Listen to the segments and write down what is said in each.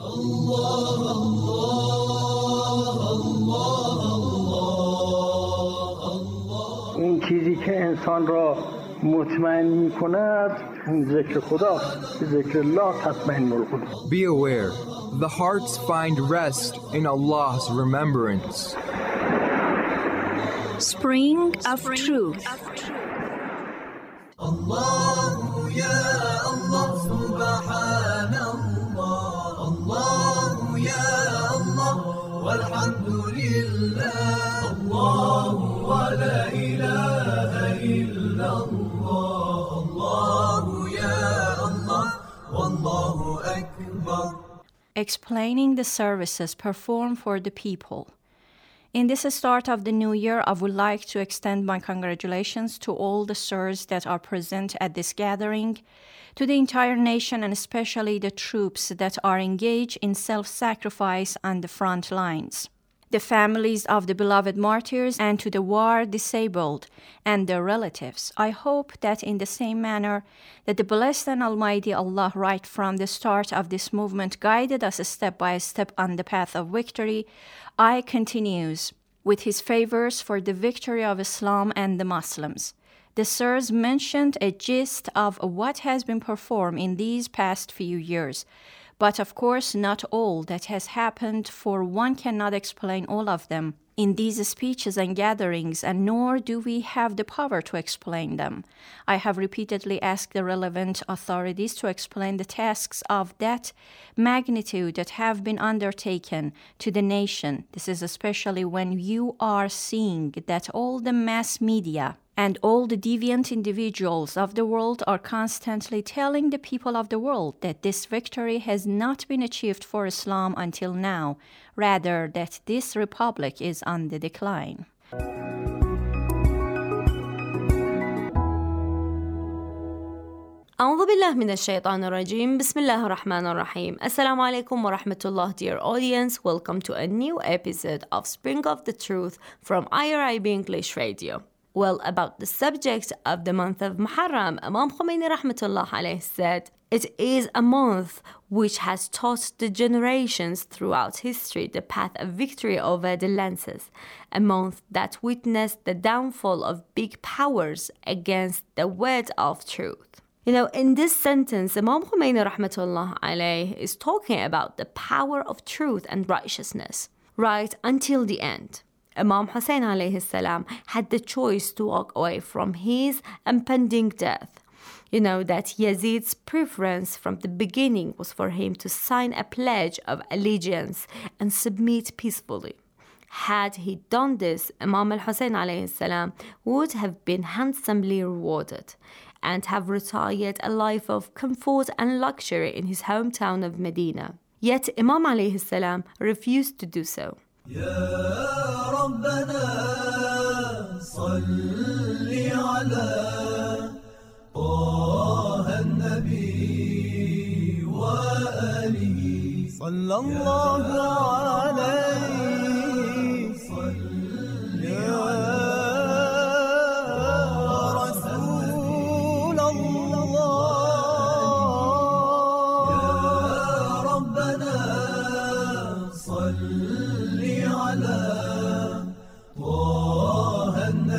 اون چیزی که انسان را مطمئن می‌کند اون ذکر خداست. ذکر الله تطمئن القلوب. Be aware, the hearts find rest in Allah's remembrance. Spring of Truth. Allah ya Allah subhanallah. Allah ya Allah walhamdulillah. Allah wa la ilaha illallah. Allah ya Allah wallahu akbar. Explaining the services performed for the people. In this start of the new year, I would like to extend my congratulations to all the sirs that are present at this gathering, to the entire nation and especially the troops that are engaged in self-sacrifice on the front lines, the families of the beloved martyrs, and to the war disabled and their relatives. I hope that in the same manner that the blessed and Almighty Allah right from the start of this movement guided us step by step on the path of victory, I continues with his favors for the victory of Islam and the Muslims. The sirs mentioned a gist of what has been performed in these past few years, but of course not all that has happened, for one cannot explain all of them in these speeches and gatherings, and nor do we have the power to explain them. I have repeatedly asked the relevant authorities to explain the tasks of that magnitude that have been undertaken to the nation. This is especially when you are seeing that all the mass media and all the deviant individuals of the world are constantly telling the people of the world that this victory has not been achieved for Islam until now, rather that this republic is on the decline. أعوذ بالله من الشيطان الرجيم. بسم الله الرحمن الرحيم. Assalamu alaikum wa rahmatullah, dear audience. Welcome to a new episode of Spring of the Truth from IRIB English Radio. Well, about the subject of the month of Muharram, Imam Khomeini rahmatullah alayhi said, it is a month which has taught the generations throughout history the path of victory over the lances, a month that witnessed the downfall of big powers against the word of truth. You know, in this sentence, Imam Khomeini rahmatullah alayhi is talking about the power of truth and righteousness, right until the end. Imam Hussein alayhi salam had the choice to walk away from his impending death. You know that Yazid's preference from the beginning was for him to sign a pledge of allegiance and submit peacefully. Had he done this, Imam al-Hussein alayhi salam would have been handsomely rewarded and have retired a life of comfort and luxury in his hometown of Medina. Yet Imam alayhi salam refused to do so. يا ربنا صل على طه النبي وآله صلى الله عليه صل يا رسول الله يا ربنا صل على طه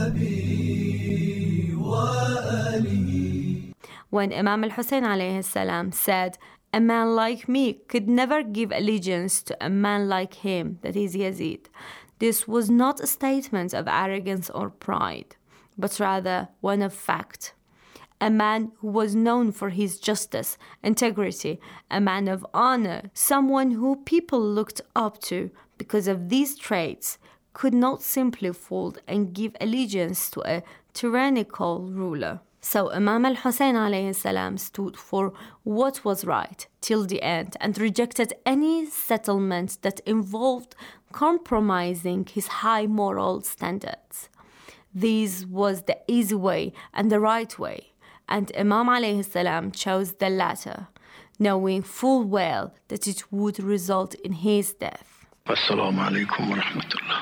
النبي وآله. When Imam al-Hussein alayhi salam said, a man like me could never give allegiance to a man like him, that is Yazid, this was not a statement of arrogance or pride, but rather one of fact. A man who was known for his justice, integrity, a man of honor, someone who people looked up to because of these traits, could not simply fold and give allegiance to a tyrannical ruler. So Imam al-Hussein alayhi salam stood for what was right till the end and rejected any settlement that involved compromising his high moral standards. This was the easy way and the right way, and Imam alayhi salam chose the latter, knowing full well that it would result in his death. Assalamu alaikum wa rahmatullah.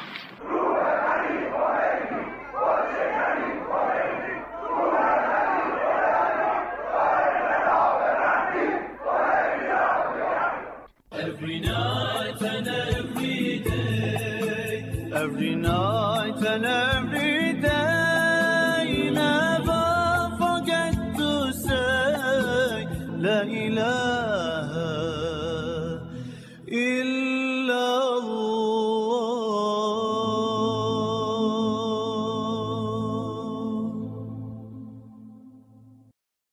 every night and every day, every night and every day. Never forget to say La ilaha